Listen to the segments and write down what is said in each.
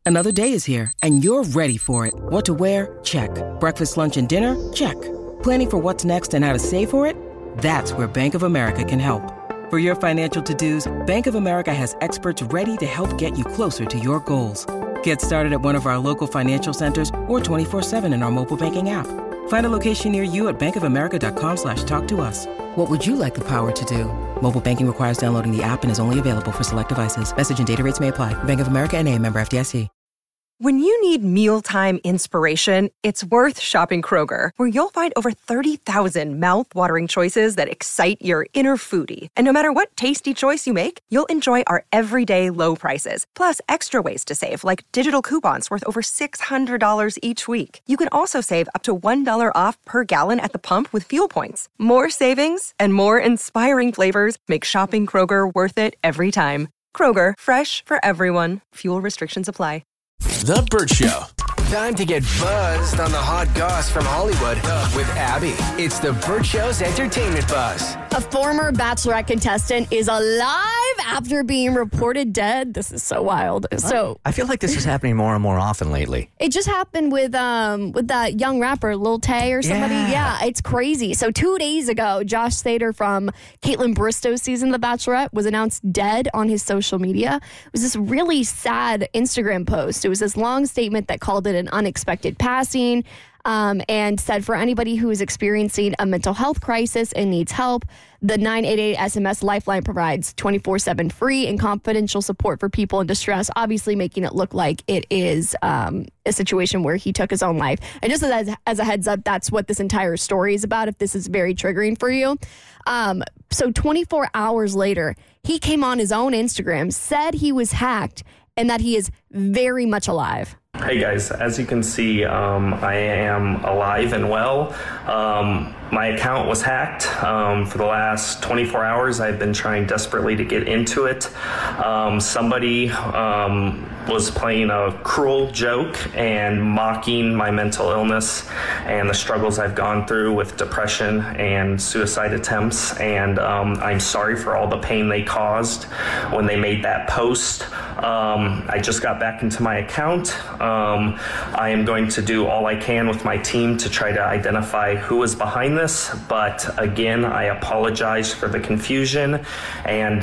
Another day is here, and you're ready for it. What to wear? Check. Breakfast, lunch, and dinner? Check. Planning for what's next and how to save for it? That's where Bank of America can help. For your financial to-dos, Bank of America has experts ready to help get you closer to your goals. Get started at one of our local financial centers or 24/7 in our mobile banking app. Find a location near you at bankofamerica.com/talktous. What would you like the power to do? Mobile banking requires downloading the app and is only available for select devices. Message and data rates may apply. Bank of America N.A., member FDIC. When you need mealtime inspiration, it's worth shopping Kroger, where you'll find over 30,000 mouth-watering choices that excite your inner foodie. And no matter what tasty choice you make, you'll enjoy our everyday low prices, plus extra ways to save, like digital coupons worth over $600 each week. You can also save up to $1 off per gallon at the pump with fuel points. More savings and more inspiring flavors make shopping Kroger worth it every time. Kroger, fresh for everyone. Fuel restrictions apply. The Burt Show. Time to get buzzed on the hot goss from Hollywood with Abby. It's the Burt Show's Entertainment Buzz. A former Bachelorette contestant is alive after being reported dead. This is so wild. So I feel like this is happening more and more often lately. it just happened with that young rapper Lil Tay or somebody. Yeah, it's crazy. So 2 days ago, Josh Sater from Caitlin Bristow's season of The Bachelorette was announced dead on his social media. It was this really sad Instagram post. It was this long statement that called it an unexpected passing. And said for anybody who is experiencing a mental health crisis and needs help, the 988 SMS Lifeline provides 24/7 free and confidential support for people in distress, obviously making it look like it is a situation where he took his own life. And just as a heads up, that's what this entire story is about, if this is very triggering for you. So 24 hours later, he came on his own Instagram, said he was hacked, and that he is very much alive. Hey guys, as you can see, I am alive and well. My account was hacked. For the last 24 hours, I've been trying desperately to get into it. Somebody was playing a cruel joke and mocking my mental illness and the struggles I've gone through with depression and suicide attempts. And I'm sorry for all the pain they caused when they made that post. I just got back into my account. I am going to do all I can with my team to try to identify who is behind this. But again, I apologize for the confusion, and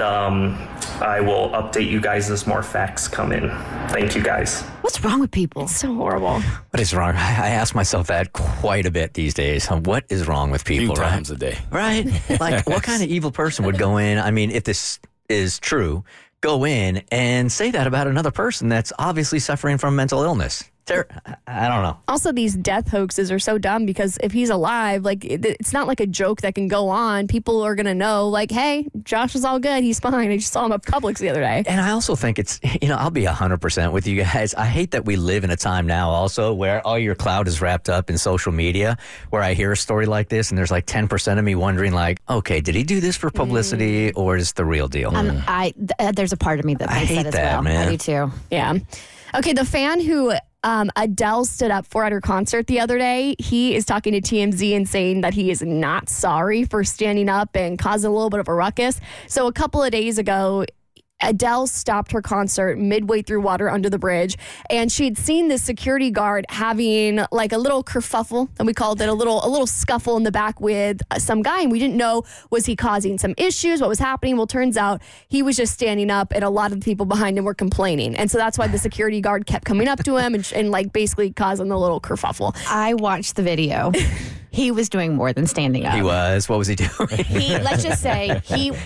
I will update you guys as more facts come in. Thank you, guys. What's wrong with people? It's so horrible. What is wrong? I ask myself that quite a bit these days. What is wrong with people? A few times a day. Right? Like, what kind of evil person would go in? I mean, if this is true, go in and say that about another person that's obviously suffering from mental illness. I don't know. Also, these death hoaxes are so dumb because if he's alive, like it's not like a joke that can go on. People are going to know, like, hey, Josh is all good. He's fine. I just saw him at Publix the other day. And I also think it's, I'll be 100% with you guys. I hate that we live in a time now also where all your cloud is wrapped up in social media, where I hear a story like this and there's like 10% of me wondering like, okay, did he do this for publicity or is it the real deal? There's a part of me that I thinks hate that as that, well. man. I do too. Yeah. Okay, the fan who Adele stood up for at her concert the other day, he is talking to TMZ and saying that he is not sorry for standing up and causing a little bit of a ruckus. So a couple of days ago, Adele stopped her concert midway through Water Under the Bridge, and she'd seen this security guard having like a little kerfuffle, and we called it a little scuffle in the back with some guy, and we didn't know, was he causing some issues, what was happening? Well, turns out he was just standing up, and a lot of the people behind him were complaining, and so that's why the security guard kept coming up to him and like basically causing the little kerfuffle. I watched the video. He was doing more than standing up. He was. What was he doing? Let's just say,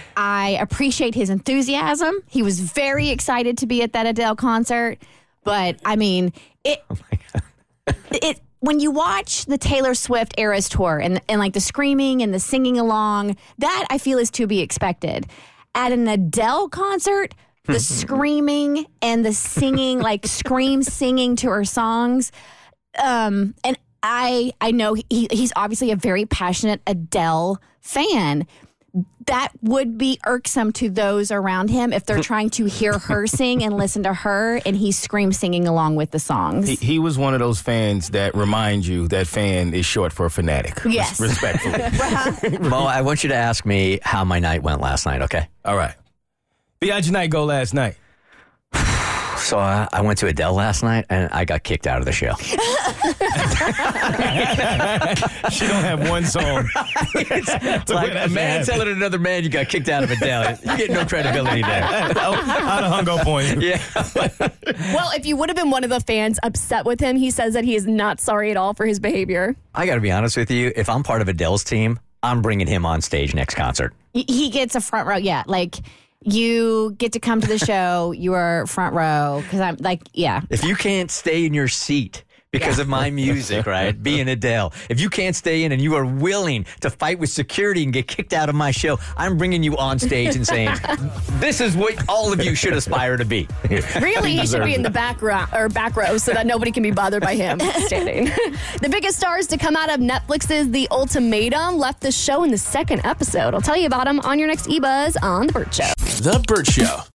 I appreciate his enthusiasm. He was very excited to be at that Adele concert. But, I mean, when you watch the Taylor Swift Eras Tour and like the screaming and the singing along, that I feel is to be expected. At an Adele concert, the screaming and the singing, like scream singing to her songs, and I know he's obviously a very passionate Adele fan. That would be irksome to those around him if they're trying to hear her sing and listen to her, and he's scream singing along with the songs. He was one of those fans that remind you that fan is short for a fanatic. Yes. Respectfully. Mo, I want you to ask me how my night went last night, okay? All right. How'd your night go last night? So I went to Adele last night, and I got kicked out of the show. She don't have one song. It's like a man telling another man you got kicked out of Adele. You get no credibility there. I'd have hung up on you. Yeah. Well, if you would have been one of the fans upset with him, he says that he is not sorry at all for his behavior. I got to be honest with you. If I'm part of Adele's team, I'm bringing him on stage next concert. He gets a front row. Yeah, like you get to come to the show. You are front row because I'm like, yeah. If you can't stay in your seat because of my music, right, being Adele, if you can't stay in and you are willing to fight with security and get kicked out of my show, I'm bringing you on stage and saying, this is what all of you should aspire to be. Really, he should be in the back row so that nobody can be bothered by him standing. The biggest stars to come out of Netflix's The Ultimatum left the show in the second episode. I'll tell you about them on your next eBuzz on The Burt Show. The Burt Show.